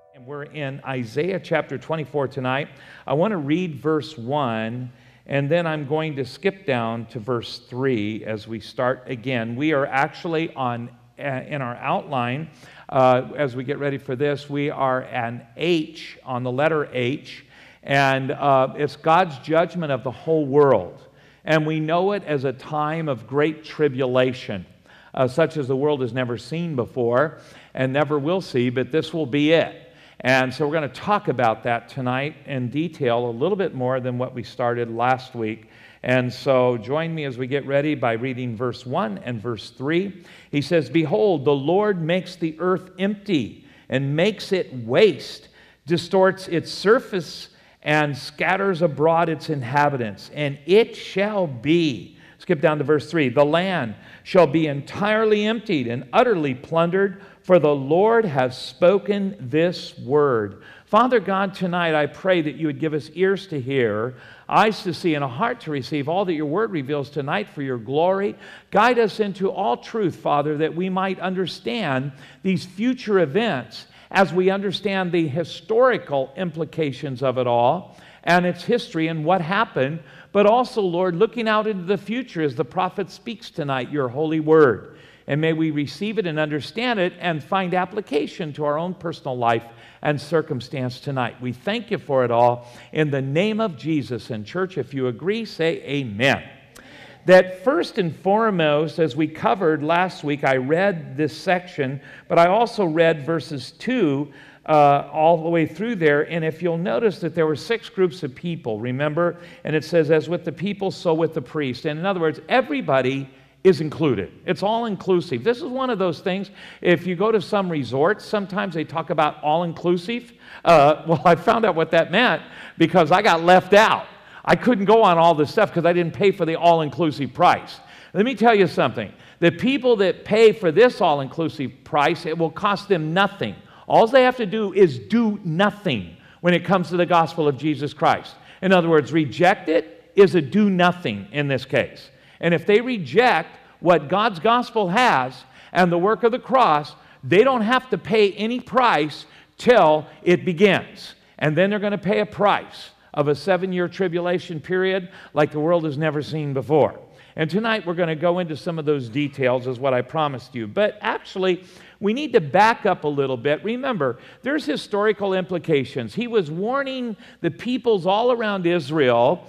And we're in Isaiah chapter 24 tonight. I want to read verse 1, and then I'm going to skip down to verse 3 as we start again. We are actually in our outline, as we get ready for this, we are an H, on the letter H, and it's God's judgment of the whole world. And we know it as a time of great tribulation, such as the world has never seen before and never will see, but this will be it. And so we're going to talk about that tonight in detail, a little bit more than what we started last week. And so join me as we get ready by reading verse 1 and verse 3. He says, "Behold, the Lord makes the earth empty and makes it waste, distorts its surface and scatters abroad its inhabitants. And it shall be," skip down to verse 3, "the land shall be entirely emptied and utterly plundered, for the Lord has spoken this word." Father God, tonight I pray that you would give us ears to hear, eyes to see, and a heart to receive all that your word reveals tonight for your glory. Guide us into all truth, Father, that we might understand these future events as we understand the historical implications of it all and its history and what happened, but also, Lord, looking out into the future as the prophet speaks tonight, your holy word. And may we receive it and understand it and find application to our own personal life and circumstance tonight. We thank you for it all in the name of Jesus. And church, if you agree, say amen. That first and foremost, as we covered last week, I read this section, but I also read verses 2 all the way through there. And if you'll notice that there were 6 groups of people, remember? And it says, as with the people, so with the priest. And in other words, everybody is included. It's all inclusive. This is one of those things, if you go to some resorts, sometimes they talk about all inclusive. Well, I found out what that meant because I got left out. I couldn't go on all this stuff because I didn't pay for the all-inclusive price. Let me tell you something. The people that pay for this all-inclusive price, it will cost them nothing. All they have to do is do nothing when it comes to the gospel of Jesus Christ. In other words, reject it is a do nothing in this case. And if they reject what God's gospel has and the work of the cross, they don't have to pay any price till it begins. And then they're going to pay a price of a 7-year tribulation period like the world has never seen before. And tonight we're going to go into some of those details as what I promised you. But actually, we need to back up a little bit. Remember, there's historical implications. He was warning the peoples all around Israel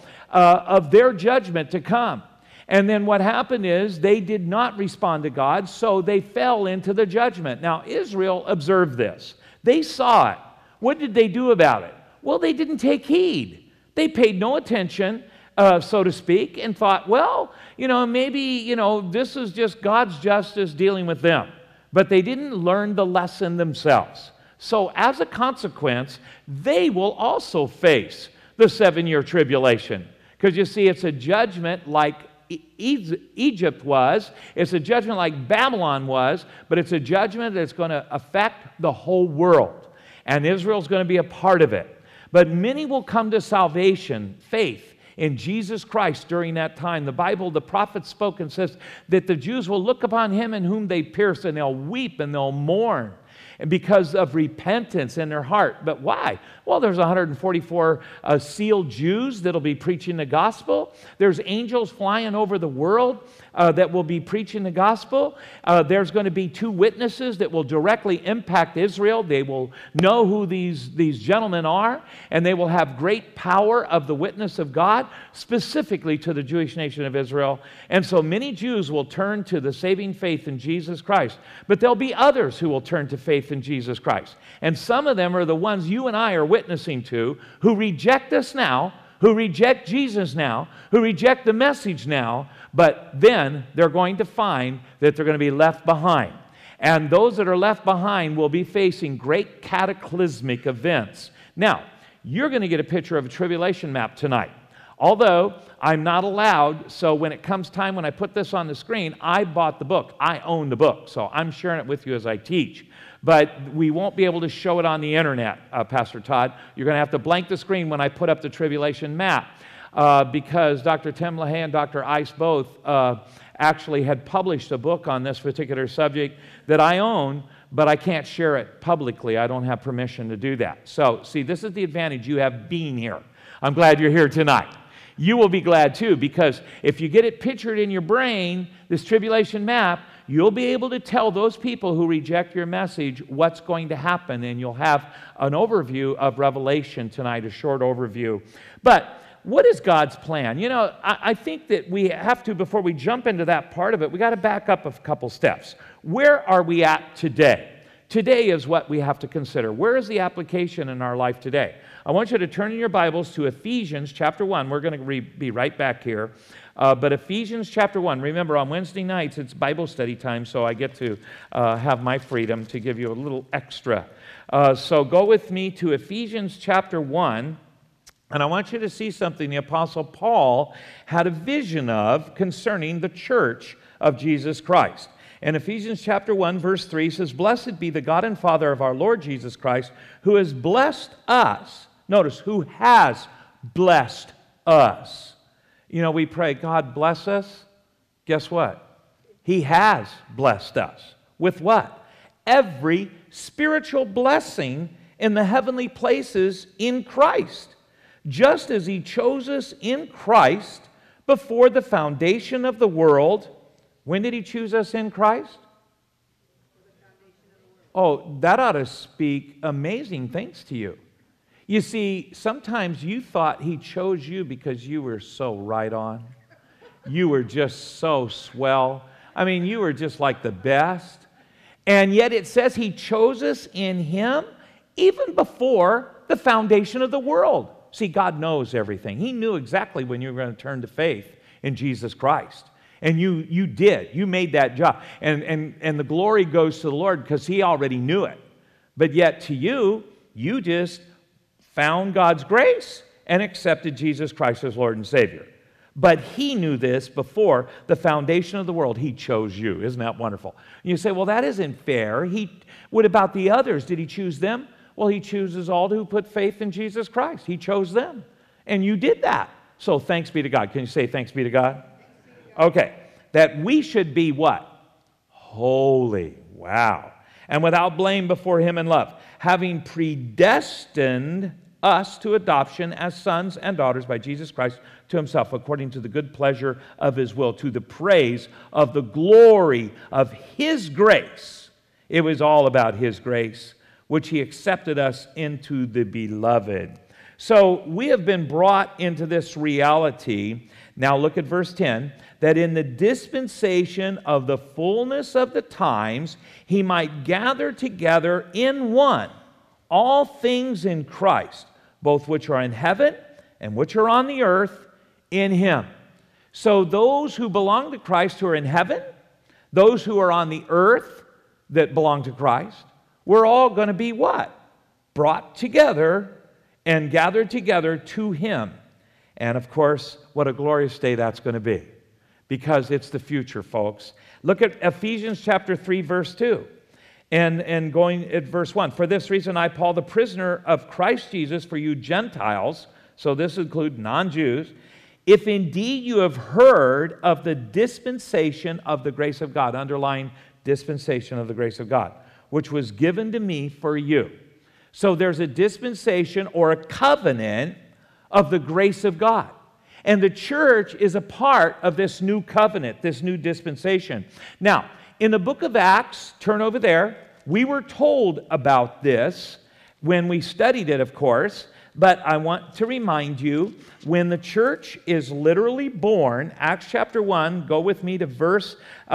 of their judgment to come. And then what happened is they did not respond to God, so they fell into the judgment. Now, Israel observed this. They saw it. What did they do about it? Well, they didn't take heed. They paid no attention, so to speak, and thought, well, maybe, this is just God's justice dealing with them. But they didn't learn the lesson themselves. So as a consequence, they will also face the 7-year tribulation. Because you see, it's a judgment like Egypt was, it's a judgment like Babylon was, but it's a judgment that's going to affect the whole world. And Israel's going to be a part of it. But many will come to salvation, faith in Jesus Christ during that time. The Bible, the prophet spoke and says that the Jews will look upon him in whom they pierced, and they'll weep and they'll mourn because of repentance in their heart. But why? Well, there's 144 sealed Jews that'll be preaching the gospel. There's angels flying over the world that will be preaching the gospel. There's going to be 2 witnesses that will directly impact Israel. They will know who these gentlemen are, and they will have great power of the witness of God, specifically to the Jewish nation of Israel. And so many Jews will turn to the saving faith in Jesus Christ. But there'll be others who will turn to faith in Jesus Christ. And some of them are the ones you and I are witnessing to, who reject us now, who reject Jesus now, who reject the message now, but then they're going to find that they're going to be left behind. And those that are left behind will be facing great cataclysmic events. Now, you're going to get a picture of a tribulation map tonight. Although I'm not allowed, so when it comes time when I put this on the screen, I bought the book. I own the book, so I'm sharing it with you as I teach. But we won't be able to show it on the internet, Pastor Todd. You're going to have to blank the screen when I put up the tribulation map because Dr. Tim LaHaye and Dr. Ice both actually had published a book on this particular subject that I own, but I can't share it publicly. I don't have permission to do that. So, see, this is the advantage you have being here. I'm glad you're here tonight. You will be glad too, because if you get it pictured in your brain, this tribulation map, you'll be able to tell those people who reject your message what's going to happen, and you'll have an overview of Revelation tonight, a short overview. But what is God's plan? You know, I think that we have to, before we jump into that part of it, we got to back up a couple steps. Where are we at today? Today is what we have to consider. Where is the application in our life today? I want you to turn in your Bibles to Ephesians chapter 1. We're going to be right back here. But Ephesians chapter 1, remember on Wednesday nights it's Bible study time, so I get to have my freedom to give you a little extra. So go with me to Ephesians chapter 1. And I want you to see something the Apostle Paul had a vision of concerning the church of Jesus Christ. And Ephesians chapter 1, verse 3 says, "Blessed be the God and Father of our Lord Jesus Christ, who has blessed us." Notice, who has blessed us. You know, we pray, God bless us. Guess what? He has blessed us. With what? Every spiritual blessing in the heavenly places in Christ. Just as He chose us in Christ before the foundation of the world. When did He choose us in Christ? Oh, that ought to speak amazing things to you. You see, sometimes you thought He chose you because you were so right on. You were just so swell. I mean, you were just like the best. And yet it says He chose us in Him even before the foundation of the world. See, God knows everything. He knew exactly when you were going to turn to faith in Jesus Christ. And you did. You made that job. And the glory goes to the Lord because He already knew it. But yet to you, you just found God's grace and accepted Jesus Christ as Lord and Savior. But He knew this before the foundation of the world. He chose you. Isn't that wonderful? And you say, well, that isn't fair. What about the others? Did He choose them? Well, He chooses all who put faith in Jesus Christ. He chose them. And you did that. So thanks be to God. Can you say thanks be to God? Okay. That we should be what? Holy. Wow. And without blame before Him in love, having predestined us to adoption as sons and daughters by Jesus Christ to Himself, according to the good pleasure of His will, to the praise of the glory of His grace. It was all about His grace, which He accepted us into the beloved. So we have been brought into this reality. Now look at verse 10. That in the dispensation of the fullness of the times, He might gather together in one all things in Christ, both which are in heaven and which are on the earth in Him. So those who belong to Christ who are in heaven, those who are on the earth that belong to Christ, we're all going to be what? Brought together and gathered together to Him. And of course, what a glorious day that's going to be. Because it's the future, folks. Look at Ephesians chapter 3, verse 2. And going at verse 1. For this reason, I, Paul, the prisoner of Christ Jesus, for you Gentiles, so this includes non-Jews, if indeed you have heard of the dispensation of the grace of God, underline dispensation of the grace of God, which was given to me for you. So there's a dispensation or a covenant of the grace of God. And the church is a part of this new covenant, this new dispensation. Now, in the book of Acts, turn over there, we were told about this when we studied it, of course, but I want to remind you, when the church is literally born, Acts chapter 1, go with me to verse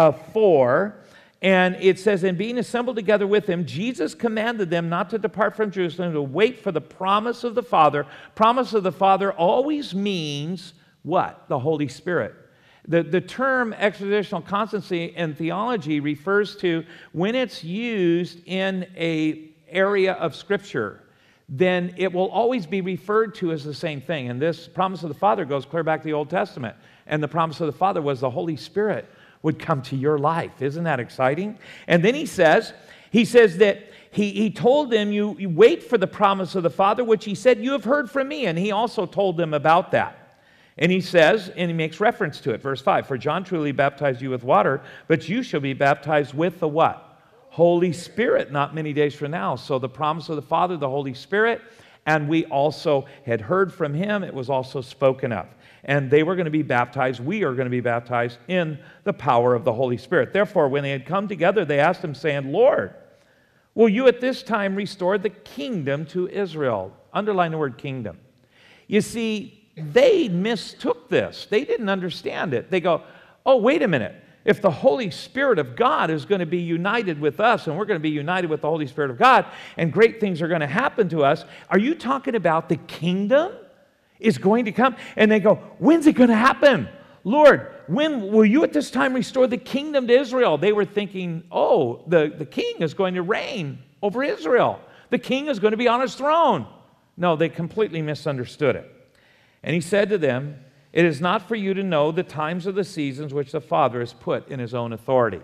4, and it says, and being assembled together with Him, Jesus commanded them not to depart from Jerusalem, to wait for the promise of the Father. Promise of the Father always means what? The Holy Spirit. The term expositional constancy in theology refers to when it's used in an area of Scripture, then it will always be referred to as the same thing. And this promise of the Father goes clear back to the Old Testament. And the promise of the Father was the Holy Spirit would come to your life. Isn't that exciting? And then he says that he told them, you wait for the promise of the Father, which He said, you have heard from me. And He also told them about that. And he says, and he makes reference to it, verse 5, for John truly baptized you with water, but you shall be baptized with the what? Holy Spirit not many days from now. So the promise of the Father, the Holy Spirit, and we also had heard from him. It was also spoken of. And they were going to be baptized. We are going to be baptized in the power of the Holy Spirit. Therefore, when they had come together, they asked him, saying, Lord, will you at this time restore the kingdom to Israel? Underline the word kingdom. You see, they mistook this. They didn't understand it. They go, oh, wait a minute. If the Holy Spirit of God is going to be united with us and we're going to be united with the Holy Spirit of God and great things are going to happen to us, are you talking about the kingdom is going to come? And they go, when's it going to happen? Lord, when will you at this time restore the kingdom to Israel? They were thinking, oh, the king is going to reign over Israel. The king is going to be on his throne. No, they completely misunderstood it. And he said to them, it is not for you to know the times or the seasons which the Father has put in his own authority.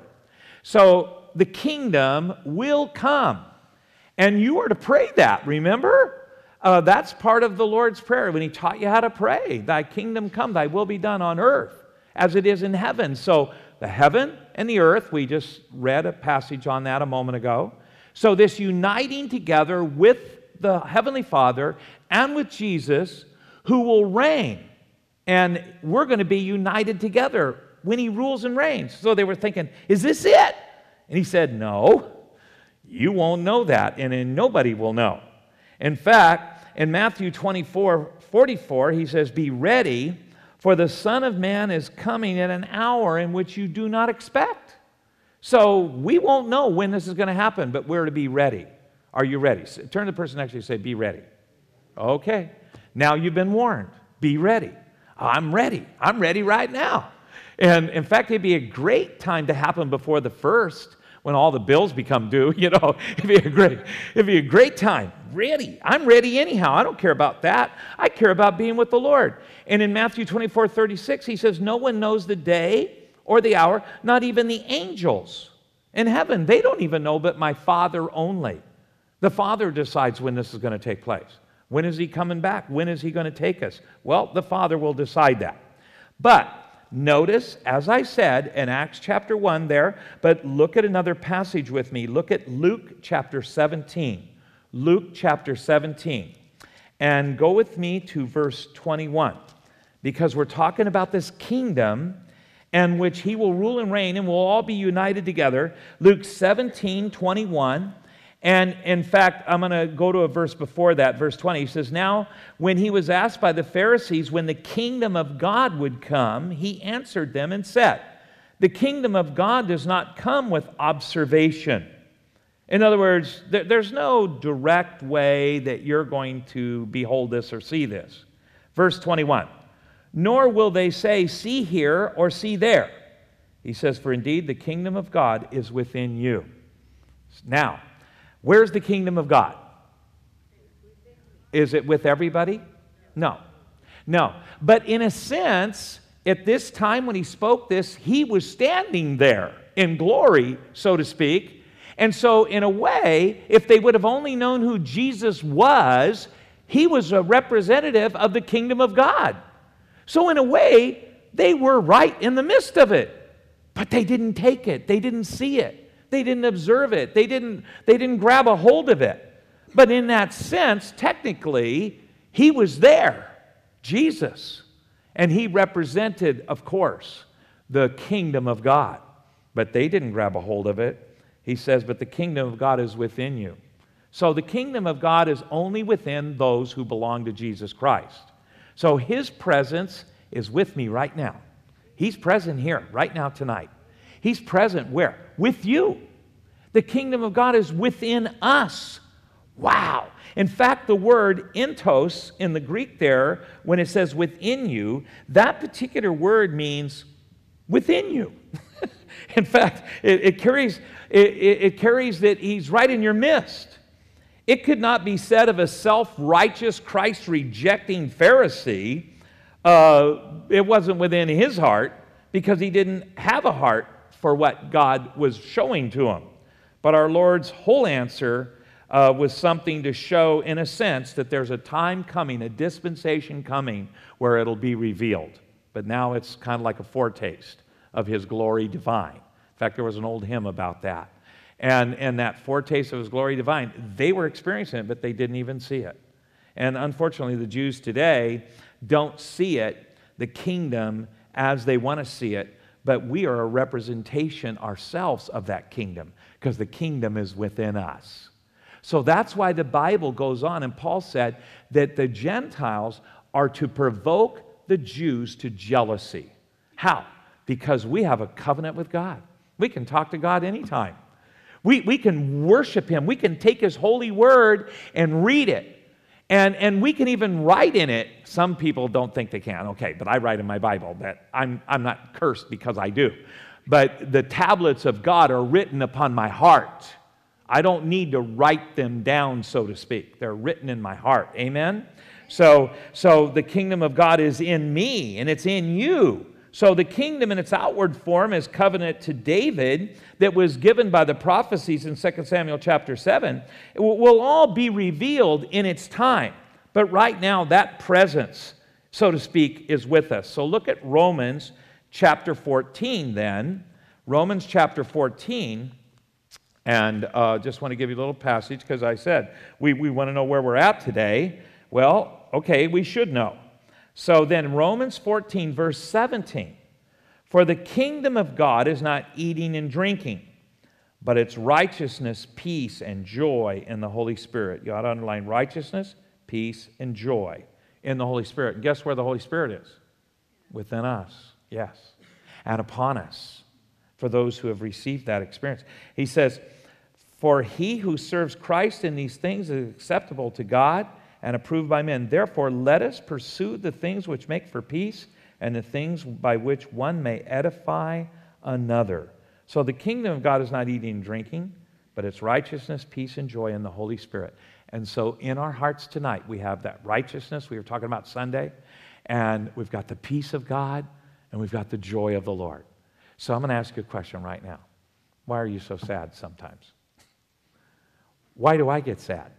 So the kingdom will come. And you are to pray that, remember? That's part of the Lord's Prayer when he taught you how to pray. Thy kingdom come, thy will be done on earth as it is in heaven. So the heaven and the earth, we just read a passage on that a moment ago. So this uniting together with the Heavenly Father and with Jesus, who will reign. And we're going to be united together when he rules and reigns. So they were thinking, is this it? And he said, no, you won't know that, and nobody will know. In fact, in Matthew 24:44, he says, be ready, for the Son of Man is coming at an hour in which you do not expect. So we won't know when this is going to happen, but we're to be ready. Are you ready? Turn to the person next to you and say, be ready. Okay. Now you've been warned. Be ready. I'm ready. I'm ready right now. And in fact, it'd be a great time to happen before the first, when all the bills become due. You know, it'd be a great time. Ready. I'm ready anyhow. I don't care about that. I care about being with the Lord. And in Matthew 24:36, he says, no one knows the day or the hour, not even the angels in heaven. They don't even know but my Father only. The Father decides when this is going to take place. When is he coming back? When is he going to take us? Well, the Father will decide that. But notice, as I said, in Acts chapter 1 there, but look at another passage with me. Look at Luke chapter 17. Luke chapter 17. And go with me to verse 21. Because we're talking about this kingdom in which he will rule and reign and we'll all be united together. Luke 17:21. And in fact, I'm going to go to a verse before that, verse 20. He says, now, when he was asked by the Pharisees when the kingdom of God would come, he answered them and said, the kingdom of God does not come with observation. In other words, there's no direct way that you're going to behold this or see this. Verse 21, nor will they say, see here or see there. He says, for indeed the kingdom of God is within you. Now, where's the kingdom of God? Is it with everybody? No. No. But in a sense, at this time when he spoke this, he was standing there in glory, so to speak. And so in a way, if they would have only known who Jesus was, he was a representative of the kingdom of God. So in a way, they were right in the midst of it. But they didn't take it. They didn't see it. They didn't observe it. They didn't grab a hold of it. But in that sense, technically, he was there, Jesus. And he represented, of course, the kingdom of God. But they didn't grab a hold of it. He says, but the kingdom of God is within you. So the kingdom of God is only within those who belong to Jesus Christ. So his presence is with me right now. He's present here, right now, tonight. He's present where? With you. The kingdom of God is within us. Wow. In fact, the word entos in the Greek there, when it says within you, that particular word means within you. In fact, it carries that he's right in your midst. It could not be said of a self-righteous, Christ-rejecting Pharisee, it wasn't within his heart because he didn't have a heart for what God was showing to him. But our Lord's whole answer was something to show, in a sense, that there's a time coming, a dispensation coming, where it'll be revealed. But now it's kind of like a foretaste of his glory divine. In fact, there was an old hymn about that. and that foretaste of his glory divine. They were experiencing it, but they didn't even see it. And unfortunately, the Jews today don't see it, the kingdom, as they want to see it, but we are a representation ourselves of that kingdom because the kingdom is within us. So that's why the Bible goes on, and Paul said that the Gentiles are to provoke the Jews to jealousy. How? Because we have a covenant with God. We can talk to God anytime. We can worship Him. We can take His holy word and read it. And we can even write in it. Some people don't think they can. Okay, but I write in my Bible that I'm not cursed because I do. But the tablets of God are written upon my heart. I don't need to write them down, so to speak. They're written in my heart. Amen? So the kingdom of God is in me, and it's in you. So the kingdom in its outward form is covenant to David that was given by the prophecies in 2 Samuel chapter 7. It will all be revealed in its time. But right now, that presence, so to speak, is with us. So look at Romans chapter 14 then. Romans chapter 14. And just want to give you a little passage because I said we want to know where we're at today. Well, okay, we should know. So then Romans 14, verse 17. For the kingdom of God is not eating and drinking, but it's righteousness, peace, and joy in the Holy Spirit. You ought to underline righteousness, peace, and joy in the Holy Spirit. And guess where the Holy Spirit is? Within us, yes. And upon us, for those who have received that experience. He says, for he who serves Christ in these things is acceptable to God and approved by men. Therefore, let us pursue the things which make for peace and the things by which one may edify another. So the kingdom of God is not eating and drinking, but it's righteousness, peace, and joy in the Holy Spirit. And so in our hearts tonight, we have that righteousness we were talking about Sunday, and we've got the peace of God, and we've got the joy of the Lord. So I'm going to ask you a question right now. Why are you so sad sometimes? Why do I get sad?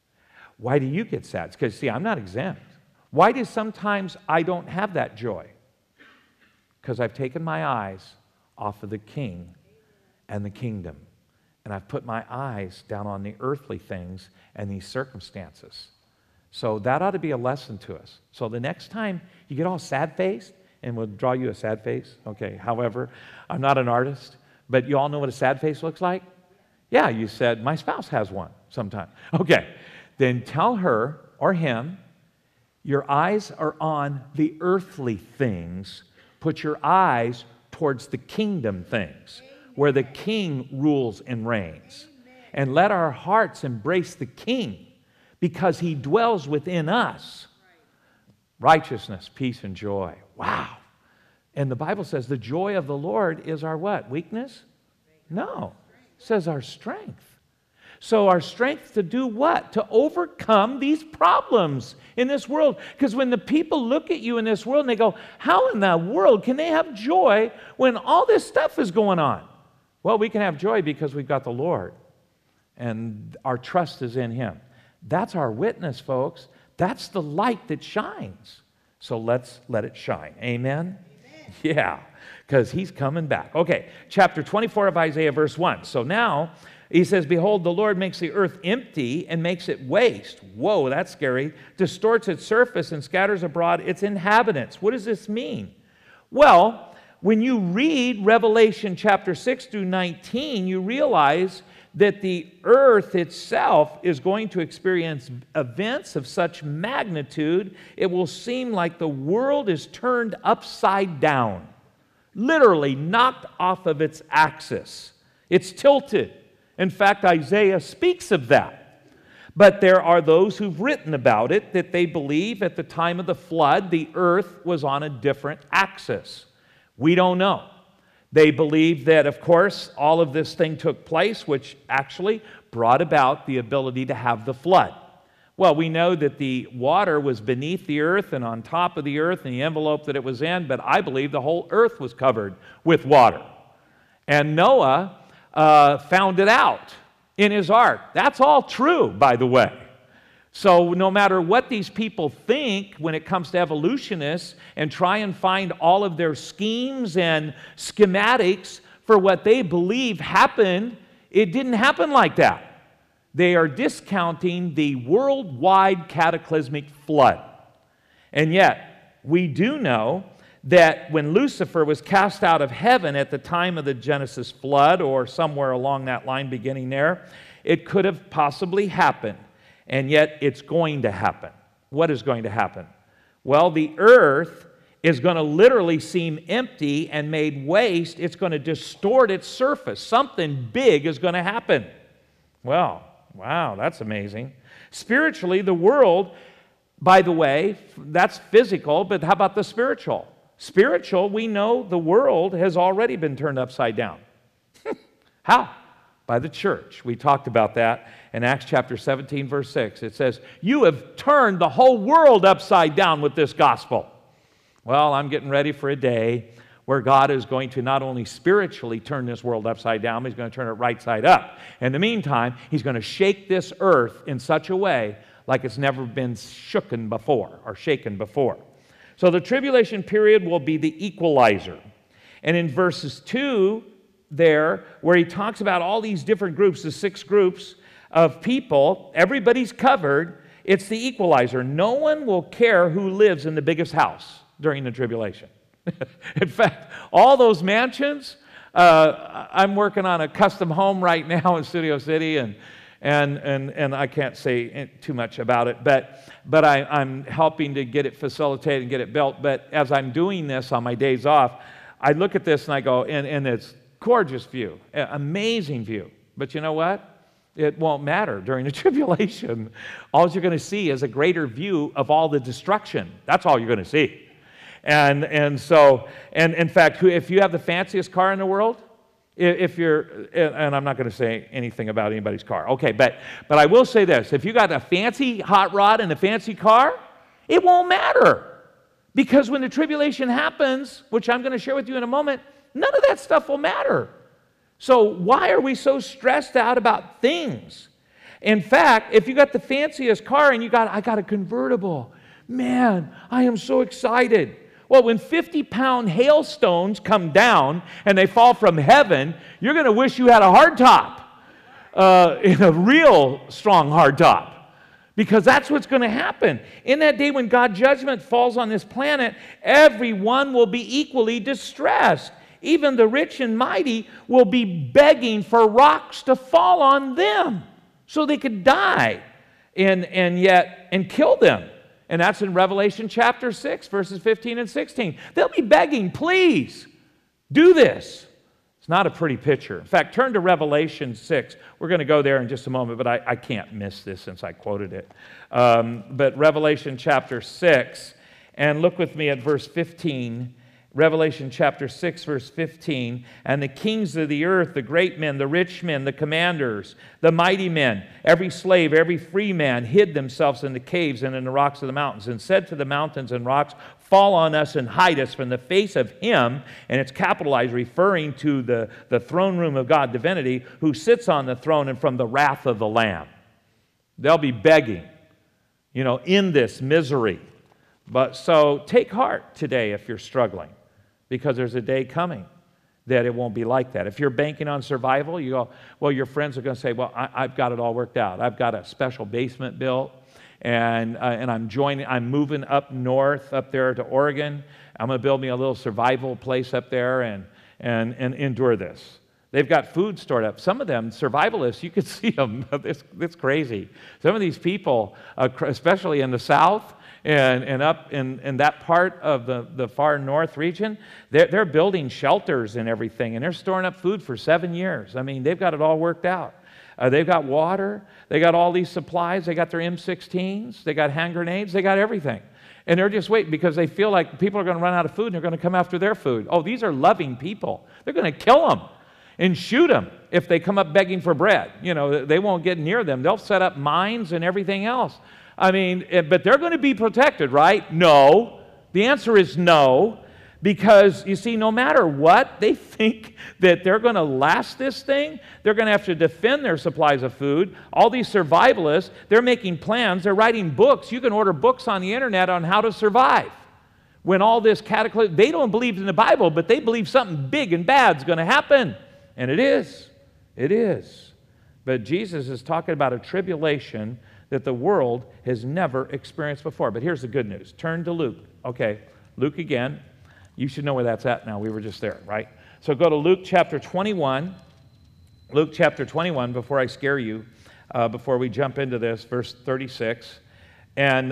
Why do you get sad? Because, see, I'm not exempt. Why do sometimes I don't have that joy? Because I've taken my eyes off of the King and the kingdom, and I've put my eyes down on the earthly things and these circumstances. So that ought to be a lesson to us. So the next time you get all sad-faced, and we'll draw you a sad face. Okay, however, I'm not an artist, but you all know what a sad face looks like? Yeah, you said, my spouse has one sometime. Okay, then tell her or him, your eyes are on the earthly things. Put your eyes towards the kingdom things, where the King rules and reigns. And let our hearts embrace the King, because He dwells within us. Righteousness, peace, and joy. Wow. And the Bible says the joy of the Lord is our what? Weakness? No. It says our strength. So our strength to do what? To overcome these problems in this world. Because when the people look at you in this world and they go, how in the world can they have joy when all this stuff is going on? Well, we can have joy because we've got the Lord. And our trust is in Him. That's our witness, folks. That's the light that shines. So let's let it shine. Amen? Yeah, because He's coming back. Okay, chapter 24 of Isaiah, verse 1. So now He says, behold, the Lord makes the earth empty and makes it waste. Whoa, that's scary. Distorts its surface and scatters abroad its inhabitants. What does this mean? Well, when you read Revelation chapter 6 through 19, you realize that the earth itself is going to experience events of such magnitude, it will seem like the world is turned upside down, literally knocked off of its axis. It's tilted. In fact, Isaiah speaks of that. But there are those who've written about it that they believe at the time of the flood, the earth was on a different axis. We don't know. They believe that, of course, all of this thing took place, which actually brought about the ability to have the flood. Well, we know that the water was beneath the earth and on top of the earth and the envelope that it was in, but I believe the whole earth was covered with water. And Noah found it out in his ark. That's all true, by the way. So no matter what these people think when it comes to evolutionists and try and find all of their schemes and schematics for what they believe happened It didn't happen like that. They are discounting the worldwide cataclysmic flood. And yet, we do know that when Lucifer was cast out of heaven at the time of the Genesis flood, or somewhere along that line beginning there, it could have possibly happened. And yet, it's going to happen. What is going to happen? Well, the earth is going to literally seem empty and made waste. It's going to distort its surface. Something big is going to happen. Well, wow, that's amazing. Spiritually, the world, by the way, that's physical, but how about the spiritual? Spiritual, we know the world has already been turned upside down. How? By the church. We talked about that in Acts chapter 17, verse 6. It says, you have turned the whole world upside down with this gospel. Well, I'm getting ready for a day where God is going to not only spiritually turn this world upside down, but He's going to turn it right side up. In the meantime, He's going to shake this earth in such a way like it's never been shooken before or shaken before. So the tribulation period will be the equalizer. And in verses 2 there, where he talks about all these different groups, the 6 groups of people, everybody's covered, it's the equalizer. No one will care who lives in the biggest house during the tribulation. In fact, all those mansions, I'm working on a custom home right now in Studio City, and I can't say too much about it, but I'm helping to get it facilitated and get it built. But as I'm doing this on my days off, I look at this and I go, and it's gorgeous view, amazing view. But you know what? It won't matter during the tribulation. All you're going to see is a greater view of all the destruction. That's all you're going to see. And in fact, if you have the fanciest car in the world, if you're, and I'm not going to say anything about anybody's car, okay, but I will say this: if you got a fancy hot rod and a fancy car, it won't matter, because when the tribulation happens, which I'm going to share with you in a moment, none of that stuff will matter. So why are we so stressed out about things? In fact, if you got the fanciest car and I got a convertible, man, I am so excited. Well, when 50-pound hailstones come down and they fall from heaven, you're going to wish you had a hardtop, in a real strong hardtop, because that's what's going to happen. In that day when God's judgment falls on this planet, everyone will be equally distressed. Even the rich and mighty will be begging for rocks to fall on them so they could die and kill them. And that's in Revelation chapter 6, verses 15 and 16. They'll be begging, please, do this. It's not a pretty picture. In fact, turn to Revelation 6. We're going to go there in just a moment, but I can't miss this since I quoted it. But Revelation chapter 6, and look with me at verse 15. Revelation chapter 6, verse 15, and the kings of the earth, the great men, the rich men, the commanders, the mighty men, every slave, every free man, hid themselves in the caves and in the rocks of the mountains, and said to the mountains and rocks, fall on us and hide us from the face of him, and it's capitalized, referring to the throne room of God, divinity, who sits on the throne, and from the wrath of the Lamb. They'll be begging, in this misery. But so take heart today if you're struggling, because there's a day coming that it won't be like that. If you're banking on survival, you go, well, your friends are going to say, well, I've got it all worked out. I've got a special basement built, and I'm moving up north, up there to Oregon. I'm going to build me a little survival place up there and endure this. They've got food stored up. Some of them, survivalists, you could see them. It's crazy. Some of these people, especially in the South, and up in that part of the far north region, they're building shelters and everything, and they're storing up food for 7 years. I mean, they've got it all worked out. They've got water. They got all these supplies. They got their M16s. They got hand grenades. They got everything. And they're just waiting because they feel like people are going to run out of food and they're going to come after their food. Oh, these are loving people. They're going to kill them and shoot them if they come up begging for bread. They won't get near them. They'll set up mines and everything else. I mean, but they're going to be protected, right? No. The answer is no, because, you see, no matter what, they think that they're going to last this thing. They're going to have to defend their supplies of food. All these survivalists, they're making plans. They're writing books. You can order books on the internet on how to survive. When all this cataclysm, they don't believe in the Bible, but they believe something big and bad is going to happen. And it is. It is. But Jesus is talking about a tribulation that the world has never experienced before. But here's the good news. Turn to Luke. Okay, Luke again. You should know where that's at now. We were just there, right? So go to Luke chapter 21. Luke chapter 21, before I scare you, before we jump into this, verse 36. And,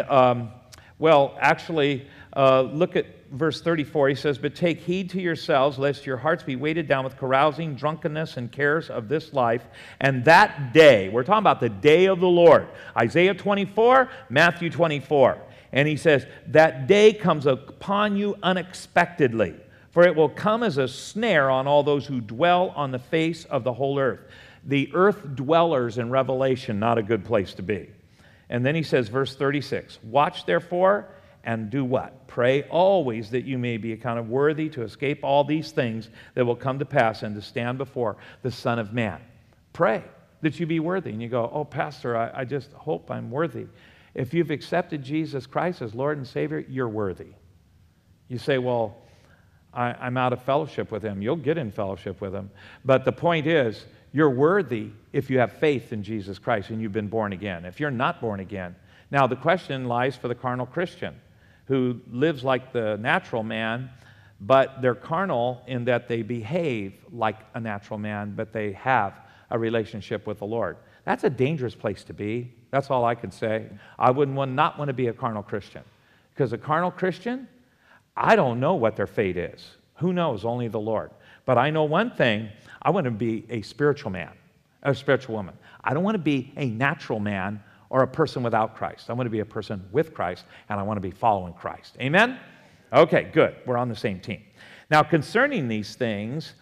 look at verse 34. He says, "But take heed to yourselves, lest your hearts be weighted down with carousing, drunkenness, and cares of this life. And that day," we're talking about the day of the Lord. Isaiah 24, Matthew 24. And he says, "That day comes upon you unexpectedly, for it will come as a snare on all those who dwell on the face of the whole earth." The earth dwellers in Revelation, not a good place to be. And then he says, verse 36, "Watch therefore and do what? Pray always that you may be accounted worthy to escape all these things that will come to pass and to stand before the Son of Man." Pray that you be worthy. And you go, "Oh, Pastor, I just hope I'm worthy." If you've accepted Jesus Christ as Lord and Savior, you're worthy. You say, "Well, I'm out of fellowship with Him." You'll get in fellowship with Him. But the point is, you're worthy if you have faith in Jesus Christ and you've been born again. If you're not born again, now the question lies for the carnal Christian who lives like the natural man, but they're carnal in that they behave like a natural man, but they have a relationship with the Lord. That's a dangerous place to be. That's all I can say. I wouldn't not want to be a carnal Christian, because a carnal Christian, I don't know what their fate is. Who knows? Only the Lord. But I know one thing. I want to be a spiritual man, a spiritual woman. I don't want to be a natural man or a person without Christ. I want to be a person with Christ, and I want to be following Christ. Amen? Okay, good. We're on the same team. Now, concerning these things,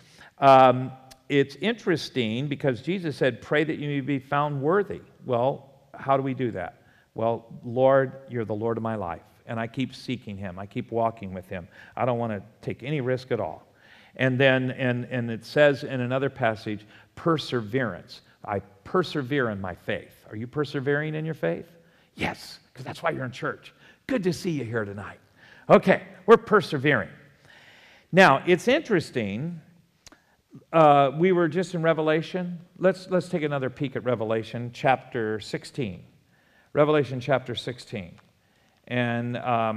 it's interesting because Jesus said, "Pray that you may be found worthy." Well, how do we do that? Well, Lord, you're the Lord of my life, and I keep seeking Him. I keep walking with Him. I don't want to take any risk at all. And then, and it says in another passage, perseverance. I persevere in my faith. Are you persevering in your faith? Yes, because that's why you're in church. Good to see you here tonight. Okay, we're persevering. Now, it's interesting. We were just in Revelation. Let's take another peek at Revelation chapter 16. Revelation chapter 16. And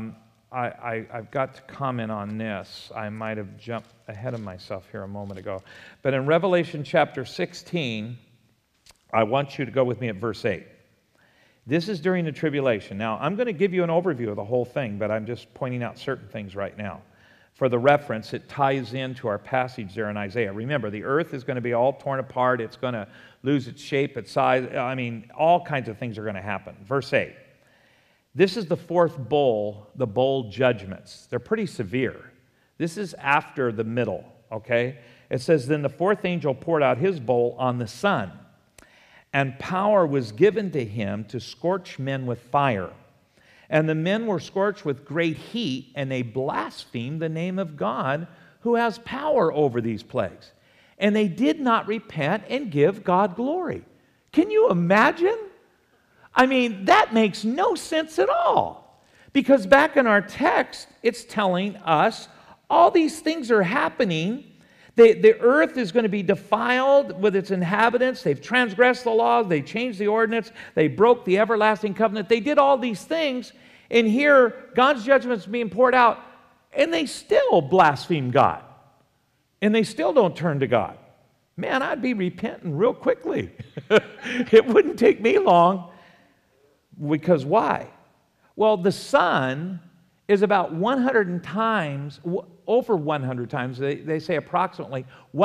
I've got to comment on this. I might have jumped ahead of myself here a moment ago. But in Revelation chapter 16, I want you to go with me at verse 8. This is during the tribulation. Now, I'm going to give you an overview of the whole thing, but I'm just pointing out certain things right now. For the reference, it ties into our passage there in Isaiah. Remember, the earth is going to be all torn apart. It's going to lose its shape, its size. I mean, all kinds of things are going to happen. Verse 8. This is the fourth bowl, the bowl judgments. They're pretty severe. This is after the middle, okay? It says, "Then the fourth angel poured out his bowl on the sun, and power was given to him to scorch men with fire. And the men were scorched with great heat, and they blasphemed the name of God who has power over these plagues. And they did not repent and give God glory." Can you imagine? I mean, that makes no sense at all. Because back in our text, it's telling us all these things are happening. The earth is going to be defiled with its inhabitants. They've transgressed the laws. They changed the ordinance. They broke the everlasting covenant. They did all these things. And here, God's judgment is being poured out. And they still blaspheme God. And they still don't turn to God. Man, I'd be repenting real quickly. It wouldn't take me long. Because why? Well, the sun is about 100 times, over 100 times, they say approximately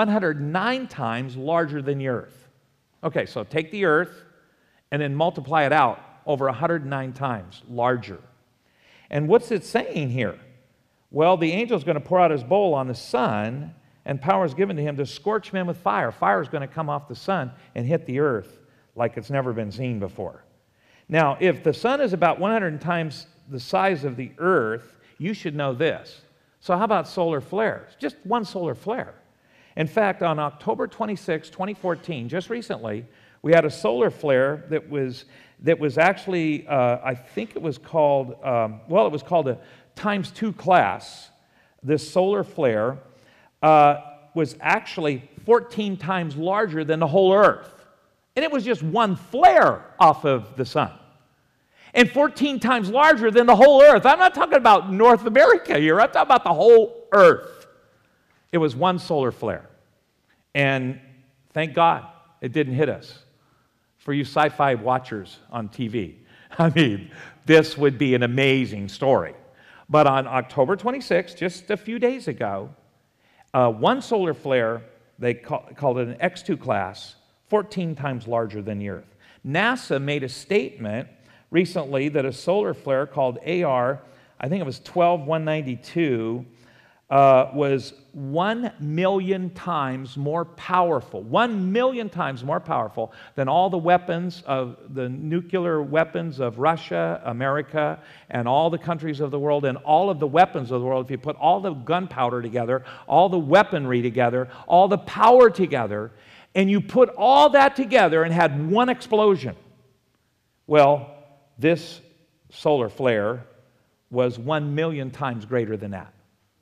109 times larger than the earth. Okay, so take the earth and then multiply it out over 109 times larger. And what's it saying here? Well, the angel's going to pour out his bowl on the sun, and power is given to him to scorch men with fire. Fire is going to come off the sun and hit the earth like it's never been seen before. Now, if the sun is about 100 times the size of the earth, you should know this. So how about solar flares? Just one solar flare. In fact, on October 26, 2014, just recently, we had a solar flare that was actually, I think it was called, it was called a ×2 class, this solar flare. was actually 14 times larger than the whole Earth. And it was just one flare off of the sun. And 14 times larger than the whole Earth. I'm not talking about North America here. I'm talking about the whole Earth. It was one solar flare. And thank God it didn't hit us. For you sci-fi watchers on TV, I mean, this would be an amazing story. But on October 26th, just a few days ago, one solar flare, they called it an X2 class, 14 times larger than the Earth. NASA made a statement recently that a solar flare called AR, I think it was 12192, was 1 million times more powerful, 1 million times more powerful than all the weapons of the nuclear weapons of Russia, America, and all the countries of the world, and all of the weapons of the world. If you put all the gunpowder together, all the weaponry together, all the power together, and you put all that together and had one explosion. Well, this solar flare was 1 million times greater than that.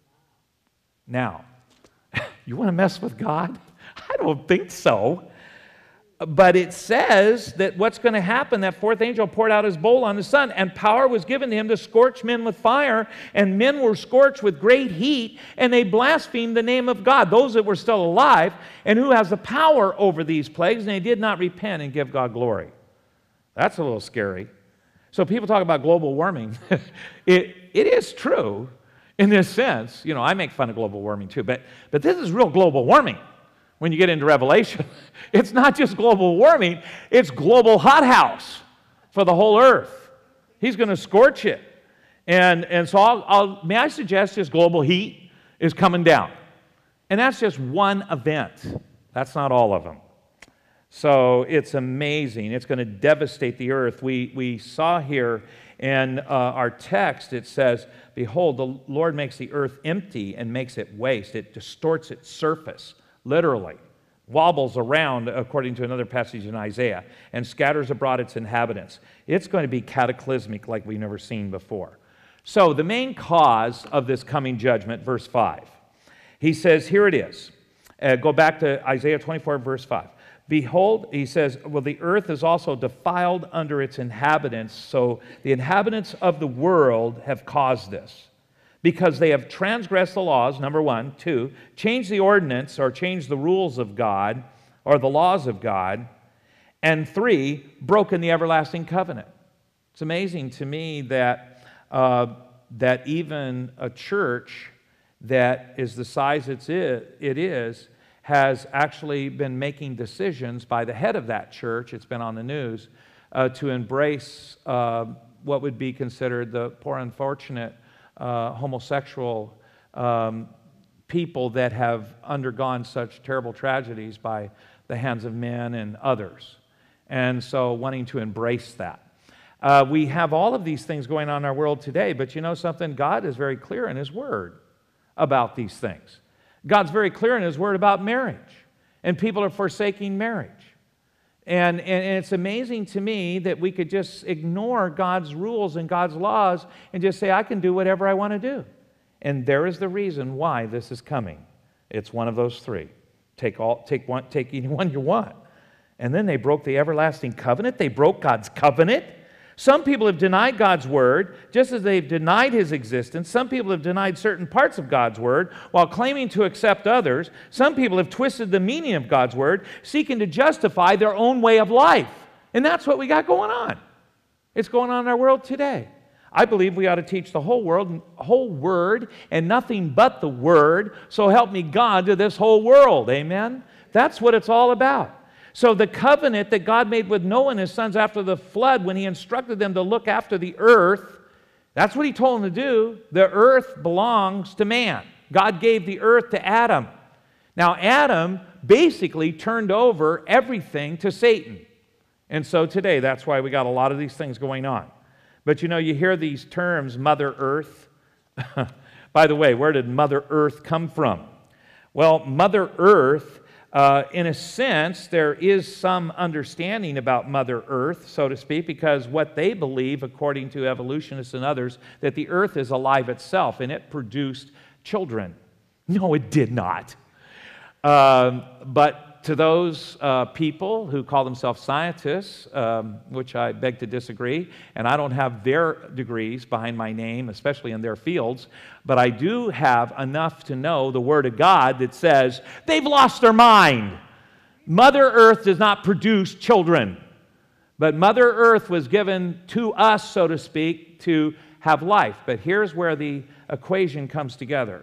Now, you want to mess with God? I don't think so. But it says that what's going to happen, that fourth angel poured out his bowl on the sun, and power was given to him to scorch men with fire, and men were scorched with great heat, and they blasphemed the name of God, those that were still alive, and who has the power over these plagues, and they did not repent and give God glory. That's a little scary. So people talk about global warming. It is true in this sense. You know, I make fun of global warming too, but this is real global warming. When you get into Revelation, it's not just global warming, it's global hothouse for the whole earth. He's going to scorch it. And so may I suggest just global heat is coming down. And that's just one event. That's not all of them. So it's amazing. It's going to devastate the earth. We saw here in our text, it says, "Behold, the Lord makes the earth empty and makes it waste." It distorts its surface. Literally, wobbles around, according to another passage in Isaiah, and scatters abroad its inhabitants. It's going to be cataclysmic like we've never seen before. So the main cause of this coming judgment, verse 5, he says, here it is. Go back to Isaiah 24, verse 5. "Behold," he says, "well, the earth is also defiled under its inhabitants, so the inhabitants of the world have caused this. Because they have transgressed the laws," number one. Two, changed the ordinance or changed the rules of God or the laws of God. And three, broken the everlasting covenant. It's amazing to me that even a church that is the size it is has actually been making decisions by the head of that church, it's been on the news, to embrace what would be considered the poor unfortunate homosexual people that have undergone such terrible tragedies by the hands of men and others. And so wanting to embrace that. We have all of these things going on in our world today, but you know something? God is very clear in His Word about these things. God's very clear in His Word about marriage, and people are forsaking marriage. And it's amazing to me that we could just ignore God's rules and God's laws and just say, I can do whatever I want to do. And there is the reason why this is coming. It's one of those three. Take any one you want. And then they broke the everlasting covenant. They broke God's covenant. Some people have denied God's word, just as they've denied His existence. Some people have denied certain parts of God's word while claiming to accept others. Some people have twisted the meaning of God's word, seeking to justify their own way of life. And that's what we got going on. It's going on in our world today. I believe we ought to teach the whole world, whole word, and nothing but the word. So help me God to this whole world. Amen? That's what it's all about. So the covenant that God made with Noah and his sons after the flood, when He instructed them to look after the earth, that's what He told them to do. The earth belongs to man. God gave the earth to Adam. Now Adam basically turned over everything to Satan. And so today, that's why we got a lot of these things going on. But you know, you hear these terms, Mother Earth. By the way, where did Mother Earth come from? Well, Mother Earth, in a sense, there is some understanding about Mother Earth, so to speak, because what they believe, according to evolutionists and others, that the earth is alive itself and it produced children. No, it did not. But to those people who call themselves scientists, which I beg to disagree, and I don't have their degrees behind my name, especially in their fields, but I do have enough to know the Word of God that says they've lost their mind. Mother Earth does not produce children, but Mother Earth was given to us, so to speak, to have life. But here's where the equation comes together.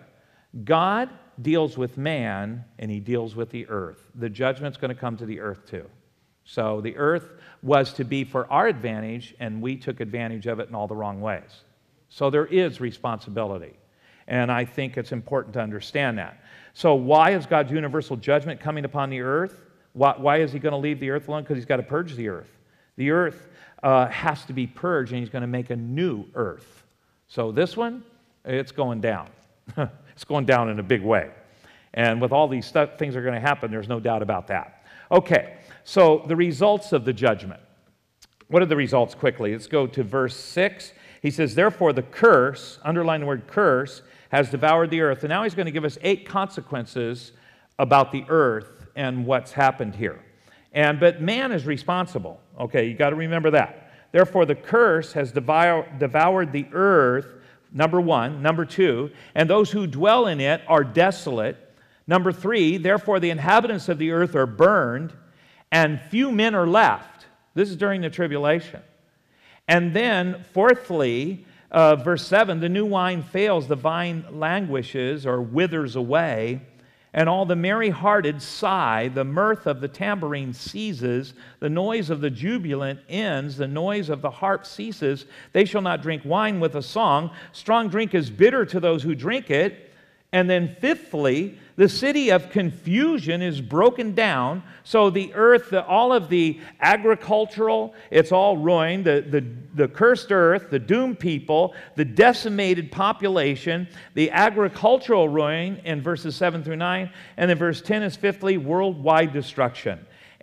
God deals with man, and he deals with the earth. The judgment's going to come to the earth too. So the earth was to be for our advantage, and we took advantage of it in all the wrong ways. So there is responsibility, and I think it's important to understand that. So why is God's universal judgment coming upon the earth? Why is he going to leave the earth alone? Because he's got to purge the earth. The earth has to be purged, and he's going to make a new earth. So this one, it's going down. It's going down in a big way. And with all these things that are going to happen, there's no doubt about that. Okay, so the results of the judgment. What are the results quickly? Let's go to verse 6. He says, therefore the curse, underline the word curse, has devoured the earth. And now he's going to give us 8 consequences about the earth and what's happened here. But man is responsible. Okay, you got to remember that. Therefore the curse has devoured the earth, number 1. Number 2, and those who dwell in it are desolate. Number 3, therefore the inhabitants of the earth are burned, and few men are left. This is during the tribulation. And then, fourthly, verse 7, the new wine fails, the vine languishes or withers away, and all the merry-hearted sigh, the mirth of the tambourine ceases, the noise of the jubilant ends, the noise of the harp ceases. They shall not drink wine with a song. Strong drink is bitter to those who drink it. And then fifthly, the city of confusion is broken down. So the earth, all of the agricultural, it's all ruined. The cursed earth, the doomed people, the decimated population, the agricultural ruin in verses 7 through 9. And then verse 10 is fifthly, worldwide destruction.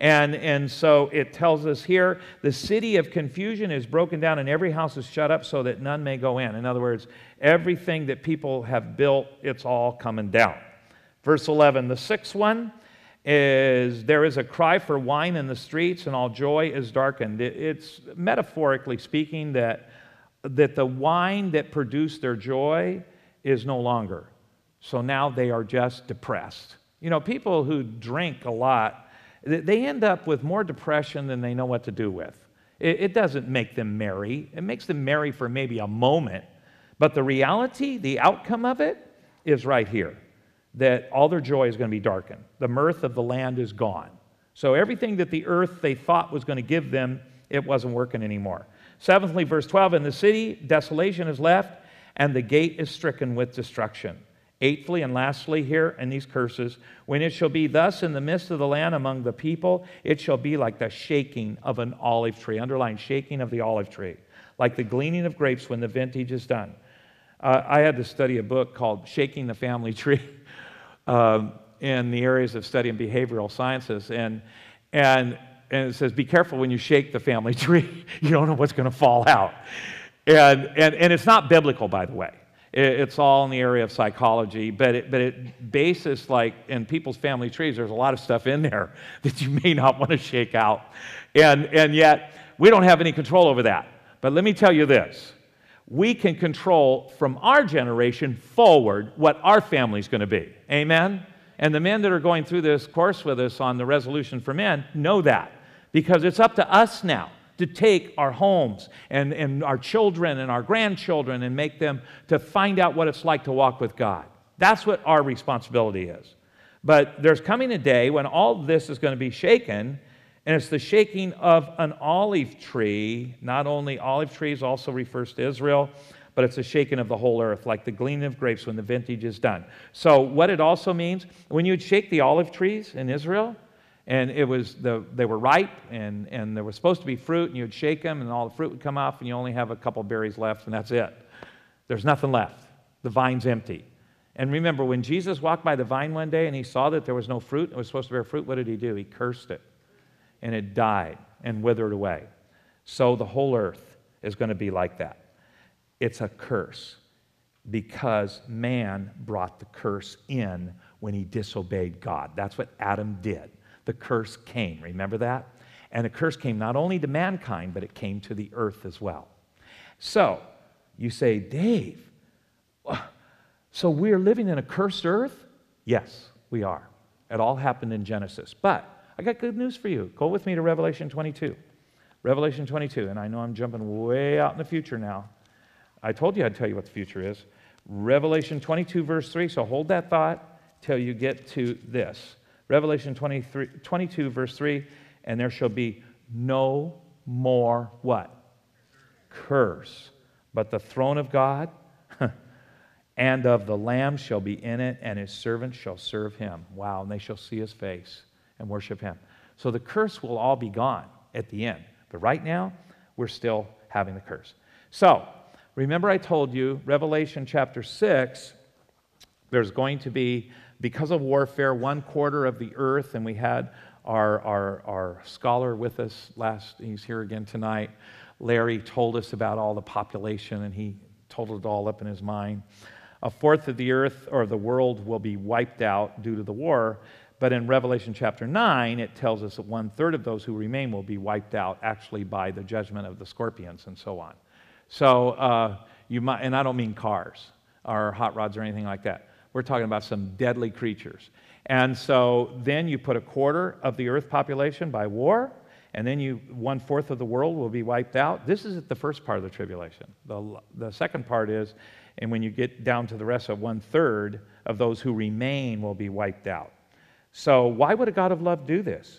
And so it tells us here, the city of confusion is broken down and every house is shut up so that none may go in. In other words, everything that people have built, it's all coming down. Verse 11, the sixth one is, there is a cry for wine in the streets and all joy is darkened. It's metaphorically speaking that the wine that produced their joy is no longer. So now they are just depressed. You know, people who drink a lot, they end up with more depression than they know what to do with. It doesn't make them merry. It makes them merry for maybe a moment. But the reality, the outcome of it is right here, that all their joy is going to be darkened. The mirth of the land is gone. So everything that the earth they thought was going to give them, it wasn't working anymore. Seventhly, verse 12, in the city, desolation is left, and the gate is stricken with destruction. Eighthly and lastly here in these curses, when it shall be thus in the midst of the land among the people, it shall be like the shaking of an olive tree. Underline, shaking of the olive tree. Like the gleaning of grapes when the vintage is done. I had to study a book called Shaking the Family Tree in the areas of studying behavioral sciences. And it says, be careful when you shake the family tree. You don't know what's going to fall out. And it's not biblical, by the way. It's all in the area of psychology, but it bases, like in people's family trees, there's a lot of stuff in there that you may not want to shake out. And yet, we don't have any control over that. But let me tell you this. We can control from our generation forward what our family's going to be. Amen? And the men that are going through this course with us on the Resolution for Men know that. Because it's up to us now to take our homes and our children and our grandchildren and make them to find out what it's like to walk with God. That's what our responsibility is. But there's coming a day when all this is going to be shaken, and it's the shaking of an olive tree. Not only olive trees also refers to Israel, but it's a shaking of the whole earth, like the gleaning of grapes when the vintage is done. So what it also means, when you'd shake the olive trees in Israel, and they were ripe, and there was supposed to be fruit, and you'd shake them, and all the fruit would come off, and you only have a couple berries left, and that's it. There's nothing left. The vine's empty. And remember, when Jesus walked by the vine one day, and he saw that there was no fruit, it was supposed to bear fruit, what did he do? He cursed it, and it died and withered away. So the whole earth is going to be like that. It's a curse, because man brought the curse in when he disobeyed God. That's what Adam did. The curse came. Remember that? And the curse came not only to mankind, but it came to the earth as well. So, you say, Dave, so we're living in a cursed earth? Yes, we are. It all happened in Genesis. But I got good news for you. Go with me to Revelation 22. Revelation 22, and I know I'm jumping way out in the future now. I told you I'd tell you what the future is. Revelation 22, verse 3, so hold that thought till you get to this. Revelation 22, verse 3, and there shall be no more what? Curse. But the throne of God and of the Lamb shall be in it, and his servants shall serve him. Wow, and they shall see his face and worship him. So the curse will all be gone at the end. But right now, we're still having the curse. So, remember I told you, Revelation chapter 6, there's going to be, because of warfare, 1/4 of the earth, and we had our scholar with us he's here again tonight. Larry told us about all the population, and he totaled it all up in his mind. 1/4 of the earth, or the world, will be wiped out due to the war. But in Revelation chapter 9, it tells us that 1/3 of those who remain will be wiped out actually by the judgment of the scorpions and so on. So you might, and I don't mean cars or hot rods or anything like that. We're talking about some deadly creatures. And so then you put 1/4 of the earth population by war, and then 1/4 of the world will be wiped out. This is the first part of the tribulation. The second part is, and when you get down to the rest of 1/3 of those who remain will be wiped out. So why would a God of love do this?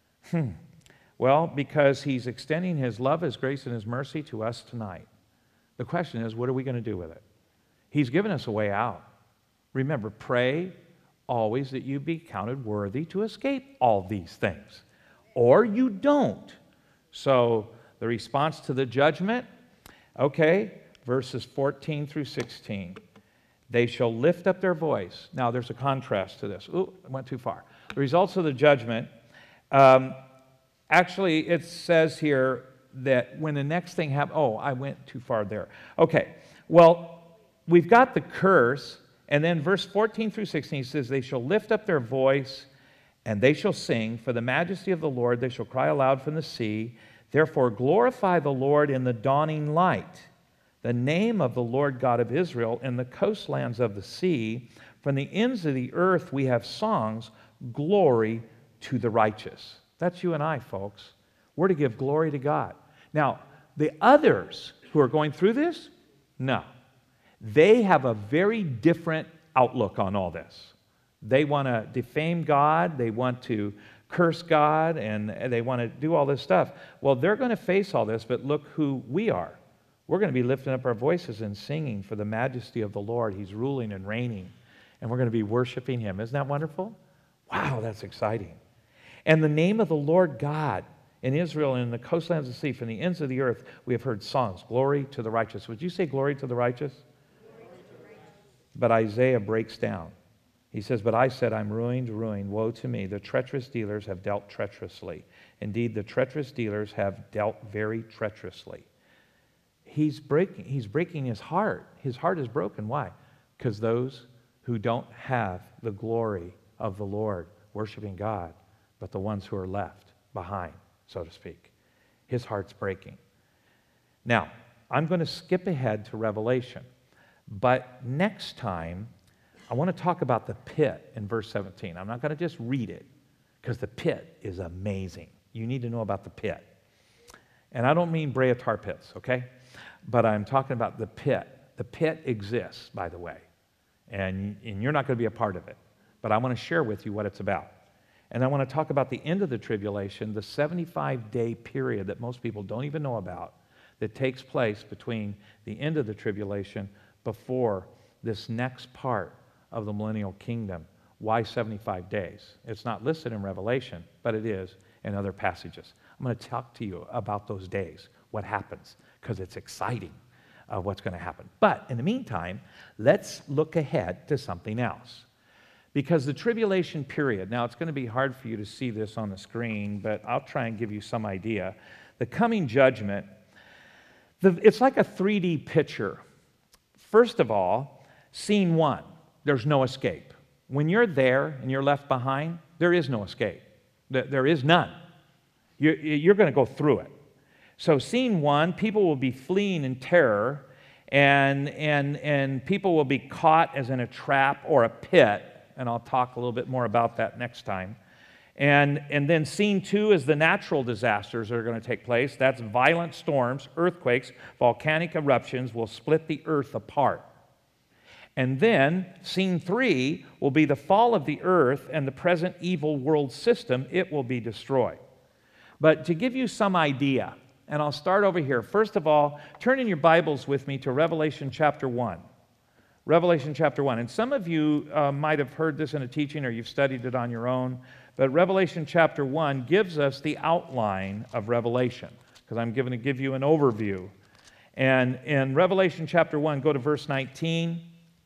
Well, because he's extending his love, his grace, and his mercy to us tonight. The question is, what are we going to do with it? He's given us a way out. Remember, pray always that you be counted worthy to escape all these things, or you don't. So the response to the judgment, okay, verses 14 through 16. They shall lift up their voice. Now, there's a contrast to this. Ooh, I went too far. The results of the judgment, actually, it says here that when the next thing happens, I went too far there. Okay, well, we've got the curse, and then verse 14 through 16 says, they shall lift up their voice, and they shall sing, for the majesty of the Lord, they shall cry aloud from the sea. Therefore, glorify the Lord in the dawning light. The name of the Lord God of Israel in the coastlands of the sea. From the ends of the earth we have songs, glory to the righteous. That's you and I, folks. We're to give glory to God. Now, the others who are going through this, no. They have a very different outlook on all this. They want to defame God, they want to curse God, and they want to do all this stuff. Well, they're going to face all this, but look who we are. We're going to be lifting up our voices and singing for the majesty of the Lord. He's ruling and reigning, and we're going to be worshiping him. Isn't that wonderful? Wow, that's exciting. And the name of the Lord God in Israel and in the coastlands of the sea, from the ends of the earth, we have heard songs, glory to the righteous. Would you say glory to the righteous? Glory to the righteous. But Isaiah breaks down. He says, but I said, I'm ruined, ruined, woe to me. The treacherous dealers have dealt treacherously. Indeed, the treacherous dealers have dealt very treacherously. He's breaking his heart. His heart is broken. Why? Because those who don't have the glory of the Lord worshiping God, but the ones who are left behind, so to speak. His heart's breaking. Now, I'm going to skip ahead to Revelation, but next time, I want to talk about the pit in verse 17. I'm not going to just read it, because the pit is amazing. You need to know about the pit. And I don't mean Brea tar pits, okay? But I'm talking about the pit. The pit exists, by the way, and you're not going to be a part of it. But I want to share with you what it's about. And I want to talk about the end of the tribulation, the 75-day period that most people don't even know about, that takes place between the end of the tribulation before this next part of the millennial kingdom. Why 75 days? It's not listed in Revelation, but it is in other passages. I'm going to talk to you about those days, what happens, because it's exciting what's going to happen. But in the meantime, let's look ahead to something else. Because the tribulation period, now it's going to be hard for you to see this on the screen, but I'll try and give you some idea. The coming judgment, it's like a 3D picture. First of all, scene one, there's no escape. when you're there and you're left behind, there is no escape. There is none. You're going to go through it. So scene one, people will be fleeing in terror, and people will be caught as in a trap or a pit, and I'll talk a little bit more about that next time. And then scene two is the natural disasters that are going to take place. That's violent storms, earthquakes, volcanic eruptions will split the earth apart. And then scene three will be the fall of the earth and the present evil world system. It will be destroyed. But to give you some idea, and I'll start over here. First of all, turn in your Bibles with me to Revelation chapter 1. Revelation chapter 1. And some of you might have heard this in a teaching or you've studied it on your own. But Revelation chapter 1 gives us the outline of Revelation, because I'm going to give you an overview. And in Revelation chapter 1, go to verse 19.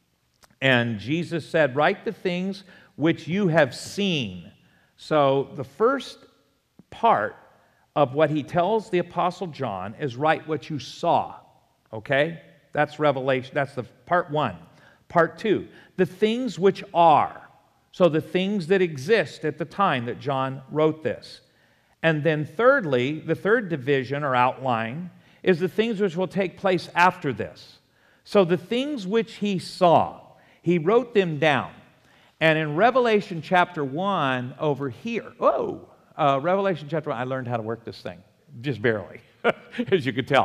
And Jesus said, "Write the things which you have seen." So the first part of what he tells the Apostle John is write what you saw. Okay? That's Revelation. That's the part one. Part two, the things which are. So the things that exist at the time that John wrote this. And then thirdly, the third division or outline is the things which will take place after this. So the things which he saw, he wrote them down. And in Revelation chapter 1 over here, Revelation chapter 1, I learned how to work this thing, just barely, as you could tell.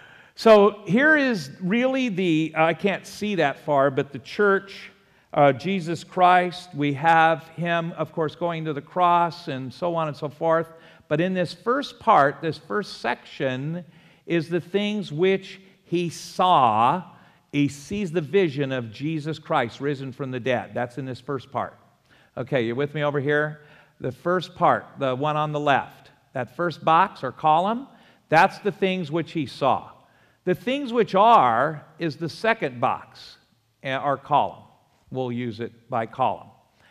So here is really I can't see that far, but the church, Jesus Christ, we have him, of course, going to the cross and so on and so forth. But in this first part, this first section, is the things which he saw. He sees the vision of Jesus Christ risen from the dead. That's in this first part. Okay, you with me over here? The first part, the one on the left, that first box or column, that's the things which he saw. The things which are is the second box or column. We'll use it by column.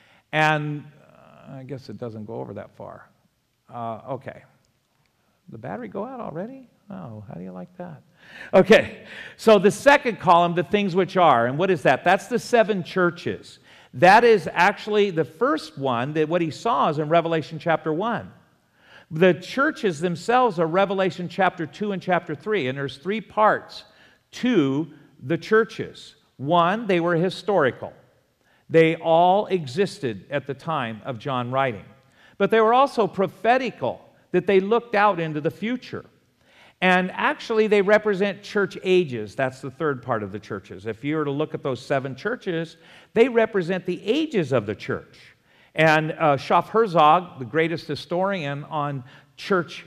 And I guess it doesn't go over that far. Okay. The battery go out already? Oh, how do you like that? Okay. So the second column, the things which are. And what is that? That's the 7 churches. That is actually the first one, that what he saw is in Revelation chapter 1. The churches themselves are Revelation chapter 2 and chapter 3. And there's 3 parts to the churches. One, they were historical. They all existed at the time of John writing. But they were also prophetical, that they looked out into the future. And actually, they represent church ages. That's the third part of the churches. If you were to look at those 7 churches, they represent the ages of the church. And Schaff Herzog, the greatest historian on church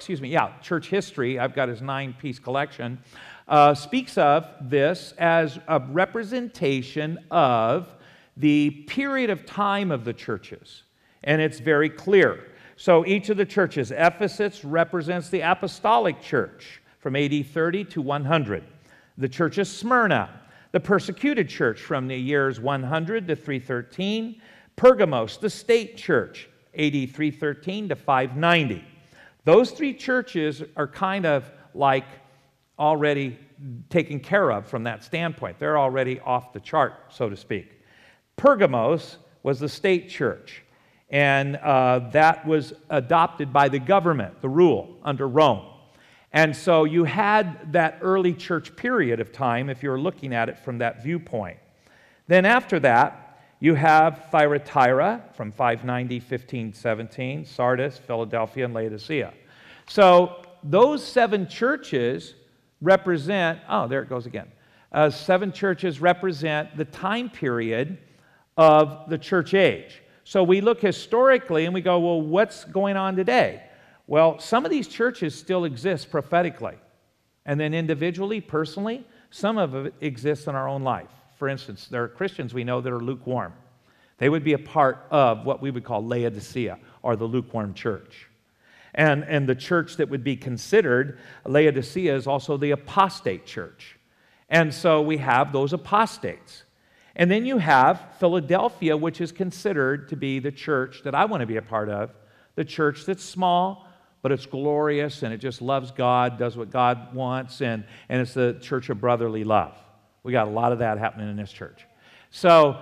history, I've got his 9-piece collection, speaks of this as a representation of the period of time of the churches. And it's very clear. So each of the churches, Ephesus represents the apostolic church from AD 30 to 100. The church of Smyrna, the persecuted church from the years 100 to 313. Pergamos, the state church, AD 313 to 590. Those 3 churches are kind of like already taken care of from that standpoint. They're already off the chart, so to speak. Pergamos was the state church, and that was adopted by the government, the rule under Rome. And so you had that early church period of time if you're looking at it from that viewpoint. Then after that, you have Thyatira from 590, 15, 17, Sardis, Philadelphia, and Laodicea. So those 7 churches represent, there it goes again. 7 churches represent the time period of the church age. So we look historically and we go, well, what's going on today? Well, some of these churches still exist prophetically. And then individually, personally, some of it exists in our own life. For instance, there are Christians we know that are lukewarm. They would be a part of what we would call Laodicea, or the lukewarm church. And the church that would be considered Laodicea is also the apostate church. And so we have those apostates. And then you have Philadelphia, which is considered to be the church that I want to be a part of, the church that's small, but it's glorious, and it just loves God, does what God wants, and it's the church of brotherly love. We got a lot of that happening in this church. So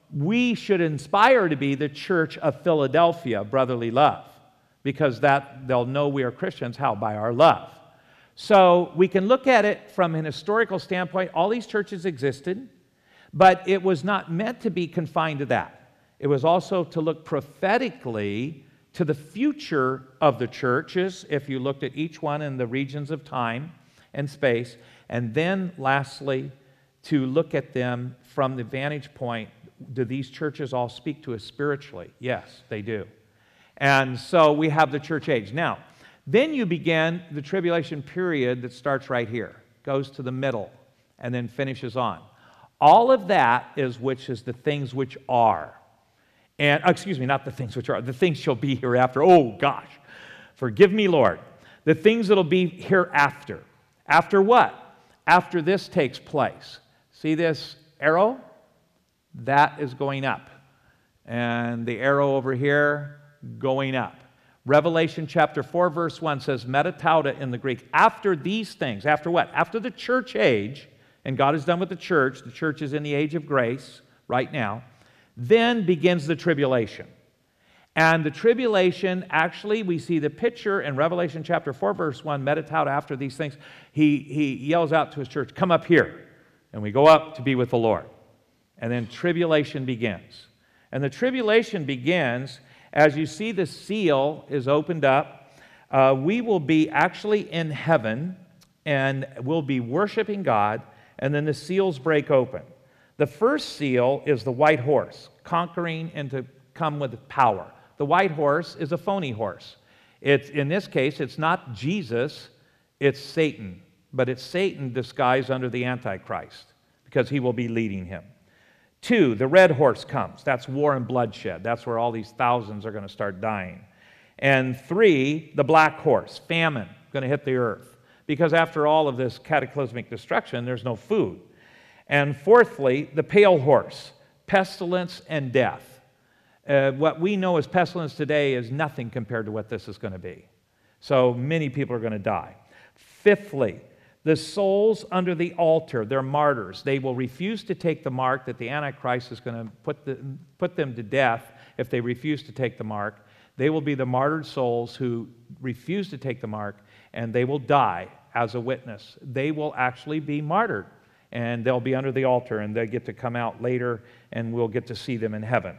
we should inspire to be the church of Philadelphia, brotherly love, because that they'll know we are Christians. How? By our love. So we can look at it from an historical standpoint. All these churches existed, but it was not meant to be confined to that. It was also to look prophetically to the future of the churches, if you looked at each one in the regions of time and space, and then lastly, to look at them from the vantage point, do these churches all speak to us spiritually? Yes, they do. And so we have the church age. Now, then you begin the tribulation period that starts right here, goes to the middle, and then finishes on. All of that is the things which are. And, excuse me, not the things which are, the things shall be hereafter. Oh, gosh. Forgive me, Lord. The things that'll be hereafter. After what? After this takes place. See this arrow? That is going up. And the arrow over here, going up. Revelation chapter 4, verse 1 says, metatauta in the Greek. After these things, after what? After the church age, and God is done with the church is in the age of grace right now, then begins the tribulation. And the tribulation, actually, we see the picture in Revelation chapter 4, verse 1, metatauta after these things. He yells out to his church, come up here. And we go up to be with the Lord. And then tribulation begins. And the tribulation begins as you see the seal is opened up. We will be actually in heaven, and we'll be worshiping God, and then the seals break open. The first seal is the white horse, conquering and to come with power. The white horse is a phony horse. In this case, it's not Jesus, it's Satan. But it's Satan disguised under the Antichrist, because he will be leading him. 2, the red horse comes. That's war and bloodshed. That's where all these thousands are going to start dying. And 3, the black horse, famine, going to hit the earth. Because after all of this cataclysmic destruction, there's no food. And 4thly, the pale horse, pestilence and death. What we know as pestilence today is nothing compared to what this is going to be. So many people are going to die. 5thly, the souls under the altar, they're martyrs. They will refuse to take the mark that the Antichrist is going to put them to death if they refuse to take the mark. They will be the martyred souls who refuse to take the mark, and they will die as a witness. They will actually be martyred, and they'll be under the altar, and they get to come out later, and we'll get to see them in heaven.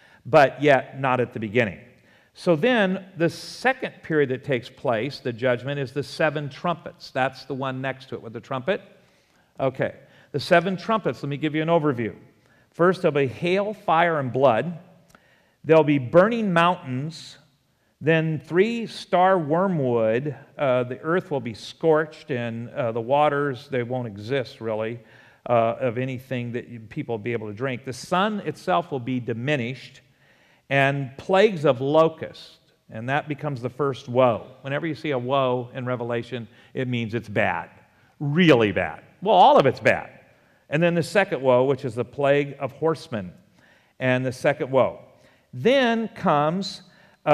But yet, not at the beginning. So then, the second period that takes place, the judgment, is the 7 trumpets. That's the one next to it with the trumpet. Okay, the 7 trumpets, let me give you an overview. First, there'll be hail, fire, and blood. There'll be burning mountains. Then 3 star wormwood. The earth will be scorched, and the waters, they won't exist, really, of anything that people will be able to drink. The sun itself will be diminished. And plagues of locusts, and that becomes the first woe. Whenever you see a woe in Revelation, it means it's bad, really bad. Well, all of it's bad. And then the second woe, which is the plague of horsemen, and the second woe. Then comes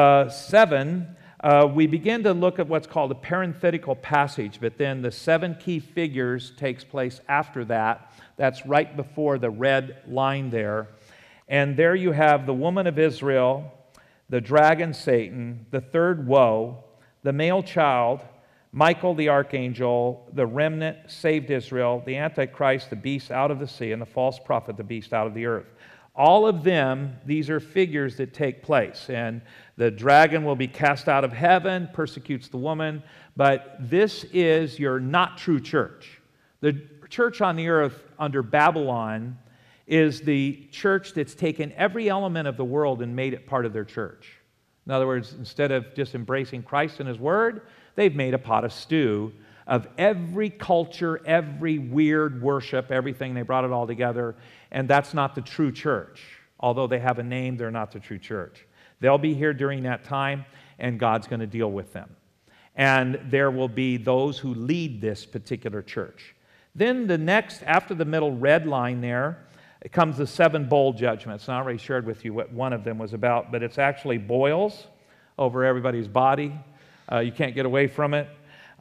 7. We begin to look at what's called a parenthetical passage, but then the 7 key figures takes place after that. That's right before the red line there. And there you have the woman of Israel, the dragon Satan, the third woe, the male child, Michael the archangel, the remnant saved Israel, the Antichrist, the beast out of the sea, and the false prophet, the beast out of the earth. All of them, these are figures that take place. And the dragon will be cast out of heaven, persecutes the woman. But this is your not true church. The church on the earth under Babylon is the church that's taken every element of the world and made it part of their church. In other words, instead of just embracing Christ and His Word, they've made a pot of stew of every culture, every weird worship, everything. They brought it all together, and that's not the true church. Although they have a name, they're not the true church. They'll be here during that time, and God's going to deal with them. And there will be those who lead this particular church. Then the next, after the middle red line there, it comes the 7 bowl judgments. And I already shared with you what one of them was about, but it's actually boils over everybody's body. You can't get away from it.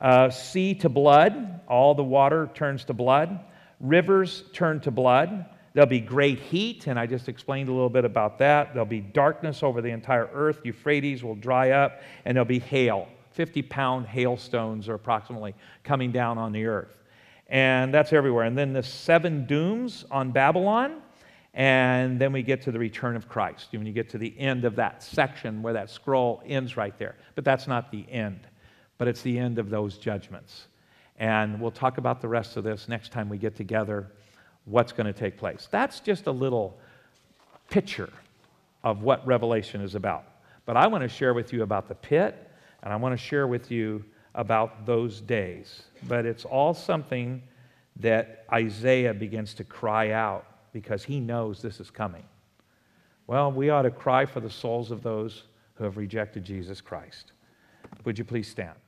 Sea to blood. All the water turns to blood. Rivers turn to blood. There'll be great heat, and I just explained a little bit about that. There'll be darkness over the entire earth. Euphrates will dry up, and there'll be hail. 50-pound hailstones are approximately coming down on the earth. And that's everywhere. And then the 7 dooms on Babylon, and then we get to the return of Christ. When you get to the end of that section where that scroll ends right there. But that's not the end, but it's the end of those judgments. And we'll talk about the rest of this next time we get together, what's going to take place. That's just a little picture of what Revelation is about. But I want to share with you about the pit, and I want to share with you about those days. But it's all something that Isaiah begins to cry out because he knows this is coming. Well, we ought to cry for the souls of those who have rejected Jesus Christ. Would you please stand?